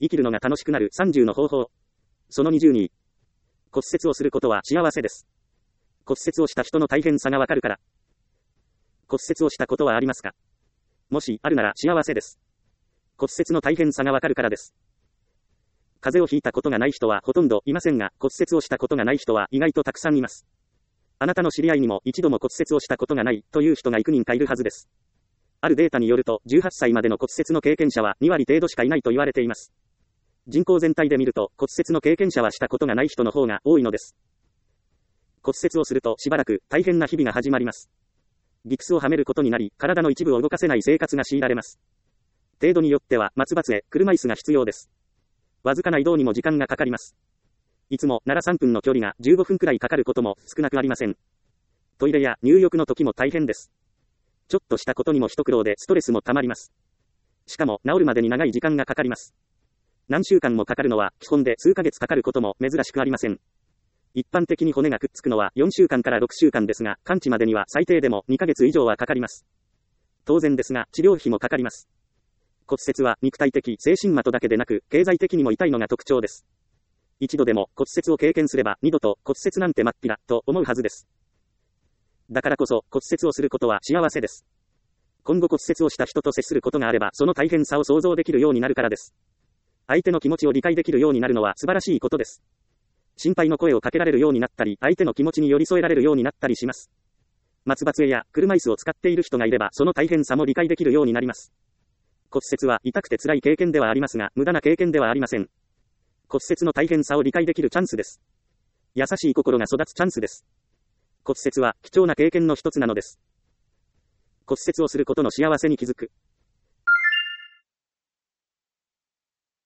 生きるのが楽しくなる30の方法。その22。骨折をすることは幸せです。骨折をした人の大変さがわかるから。骨折をしたことはありますか？もしあるなら幸せです。骨折の大変さがわかるからです。風邪をひいたことがない人はほとんどいませんが、骨折をしたことがない人は意外とたくさんいます。あなたの知り合いにも一度も骨折をしたことがないという人が幾人かいるはずです。あるデータによると、18歳までの骨折の経験者は2割程度しかいないと言われています。人口全体で見ると、骨折の経験者はしたことがない人の方が多いのです。骨折をするとしばらく大変な日々が始まります。ギプスをはめることになり、体の一部を動かせない生活が強いられます。程度によっては、松葉杖、車椅子が必要です。わずかな移動にも時間がかかります。いつもなら3分の距離が15分くらいかかることも少なくありません。トイレや入浴の時も大変です。ちょっとしたことにも一苦労でストレスもたまります。しかも治るまでに長い時間がかかります。何週間もかかるのは基本で数ヶ月かかることも珍しくありません。一般的に骨がくっつくのは4週間から6週間ですが、完治までには最低でも2ヶ月以上はかかります。当然ですが、治療費もかかります。骨折は肉体的、精神的だけでなく、経済的にも痛いのが特徴です。一度でも骨折を経験すれば、二度と骨折なんてまっぴら、と思うはずです。だからこそ、骨折をすることは幸せです。今後骨折をした人と接することがあれば、その大変さを想像できるようになるからです。相手の気持ちを理解できるようになるのは素晴らしいことです。心配の声をかけられるようになったり、相手の気持ちに寄り添えられるようになったりします。松葉杖や車椅子を使っている人がいれば、その大変さも理解できるようになります。骨折は痛くて辛い経験ではありますが、無駄な経験ではありません。骨折の大変さを理解できるチャンスです。優しい心が育つチャンスです。骨折は貴重な経験の一つなのです。骨折をすることの幸せに気づく。